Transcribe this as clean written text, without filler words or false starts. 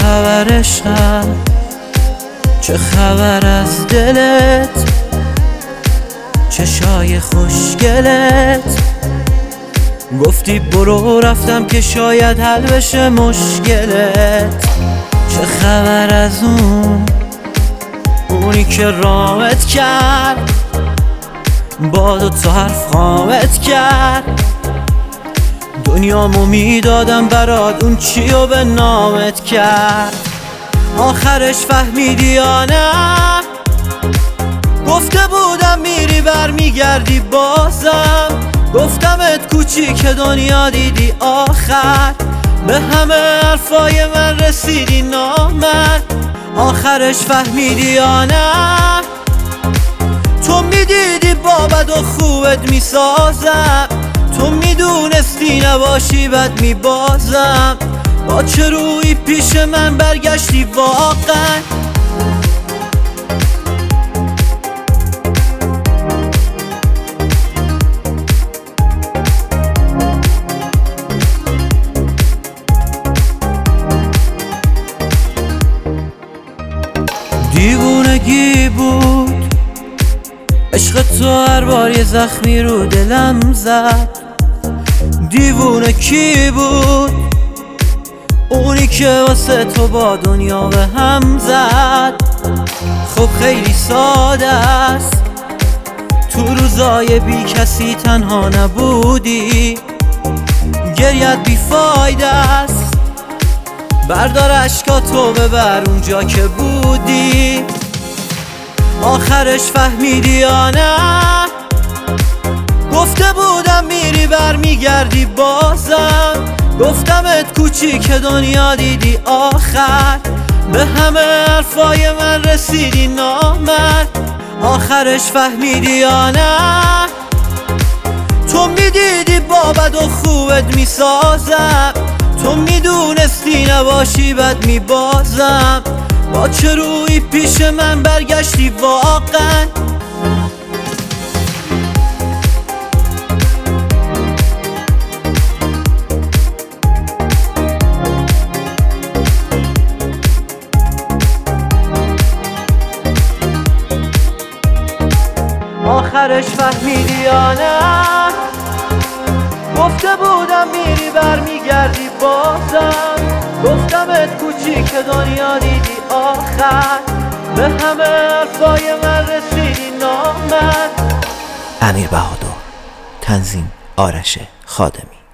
خبر عشقم، چه خبر از دلت، چشای خوشگلت. گفتی برو رفتم که شاید حل بشه مشکلت. چه خبر از اونی که رامت کرد، با 2 حرف خامت کرد. دنیامو میدادم برات، اون چیو به نامت کرد. آخرش فهمیدی یا نه؟ گفته بودم میری برمیگردی بازم. گفتمت کوچیک دنیا دیدی آخر، به همه حرفای من رسیدی نامرد. آخرش فهمیدی یا نه؟ تو میدیدی با بد و خوبت میسازم، تو میدونستی نباشی بد میبازم. با چه روی پیش من برگشتی واقعا؟ دیوونگی بود عشق تو، هر بار یه زخمی رو دلم زد. دیوونه کی بود؟ اونی که واسه تو با دنیا به هم زد. خب خیلی ساده است، تو روزای بی کسی تنها نبودی. گریت بی فایده است، بردار اشکاتو ببر اونجا که بودی. آخرش فهمیدی یا نه؟ گفته بودم میری برمیگردی بازم. گفتمت کوچیک دنیا دیدی آخر، به همه حرفای من رسیدی نامرد. آخرش فهمیدی یا نه؟ تو میدیدی با بد و خوبت میسازم، تو میدونستی نباشی بد میبازم. با چه روی پیش من برگشتی واقعا؟ آخرش فهمیدی یا نه؟ گفته بودم میری برمیگردی بازم. گفتمت کوچیک دنیا دیدی آخر، به همه حرفای من رسیدی نامرد. امیر بهادر، تنظیم آرش خادمی.